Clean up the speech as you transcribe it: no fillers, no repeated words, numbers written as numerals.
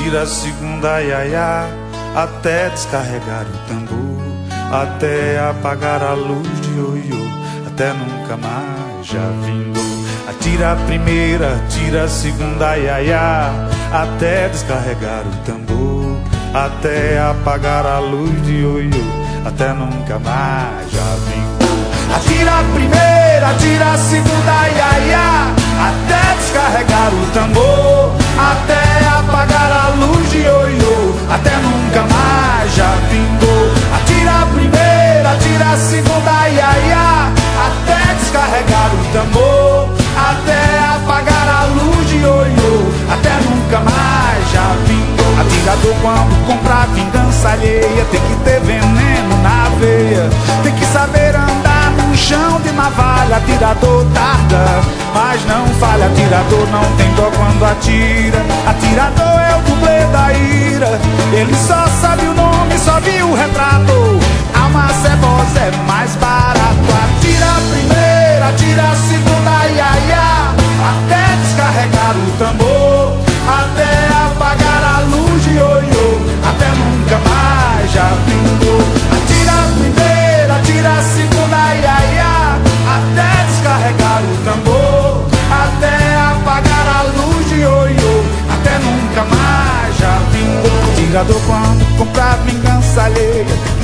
atira a segunda, iaiá, até descarregar o tambor, até apagar a luz de ioiô, até nunca mais já vingou. Atira a primeira, atira a segunda, iaiá, até descarregar o tambor, até apagar a luz de ioiô, até nunca mais já vingou. Atira a primeira, atira a segunda, iaiá, até descarregar o tambor, até apagar a luz de ioiô, até nunca mais já vingou. Atira a primeira, atira a segunda, iaiá, até descarregar o tambor, até apagar a luz de ioiô, até nunca mais já vingou. Atirador, quando comprar vingança alheia, tem que ter veneno na veia, tem que saber andar num chão de navalha. Atirador tarda, mas não falha. Atirador não tem dó quando atira. Atirador é o dublê da ira, ele só sabe o nome, só viu o retrato. Alma cebosa é mais barato. Atira a primeira, atira a segunda, iaiá, até descarregar o tambor, até apagar a luz de ioiô, até nunca mais já vingou. Atira a primeira, atira a segunda, iaiá, até descarregar o tambor, até apagar a luz de ioiô, até nunca mais já vingou. Atirador, quando comprar vingança alheia,